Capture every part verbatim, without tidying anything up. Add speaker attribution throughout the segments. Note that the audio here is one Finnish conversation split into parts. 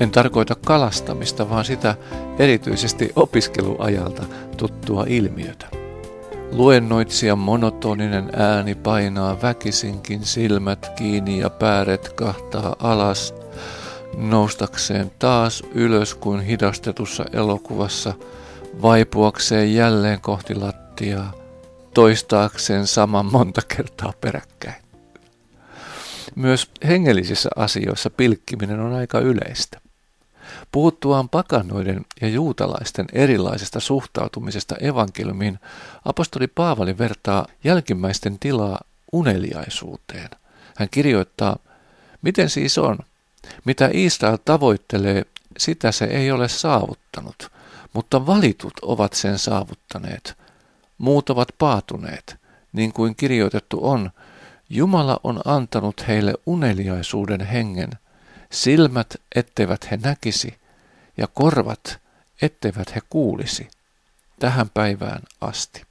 Speaker 1: En tarkoita kalastamista, vaan sitä erityisesti opiskeluajalta tuttua ilmiötä. Luennoitsijan monotoninen ääni painaa väkisinkin silmät kiinni ja pääret kahtaa alas, noustakseen taas ylös kuin hidastetussa elokuvassa, vaipuakseen jälleen kohti lattiaa, toistaakseen saman monta kertaa peräkkäin. Myös hengellisissä asioissa pilkkiminen on aika yleistä. Puhuttuaan pakanoiden ja juutalaisten erilaisesta suhtautumisesta evankeliumiin, apostoli Paavali vertaa jälkimmäisten tilaa uneliaisuuteen. Hän kirjoittaa, miten siis on? Mitä Israel tavoittelee, sitä se ei ole saavuttanut, mutta valitut ovat sen saavuttaneet. Muut ovat paatuneet, niin kuin kirjoitettu on, Jumala on antanut heille uneliaisuuden hengen, silmät etteivät he näkisi ja korvat etteivät he kuulisi, tähän päivään asti.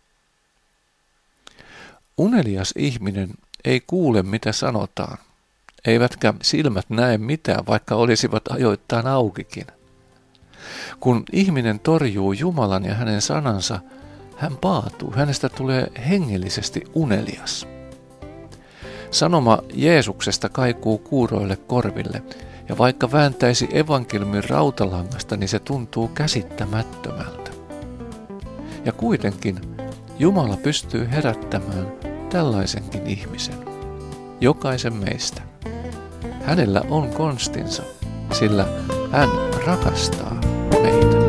Speaker 1: Unelias ihminen ei kuule mitä sanotaan, eivätkä silmät näe mitään, vaikka olisivat ajoittain aukikin. Kun ihminen torjuu Jumalan ja hänen sanansa, hän paatuu, hänestä tulee hengellisesti unelias. Sanoma Jeesuksesta kaikuu kuuroille korville, ja vaikka vääntäisi evankeliumin rautalangasta, niin se tuntuu käsittämättömältä. Ja kuitenkin Jumala pystyy herättämään tällaisenkin ihmisen, jokaisen meistä. Hänellä on konstinsa, sillä hän rakastaa meitä.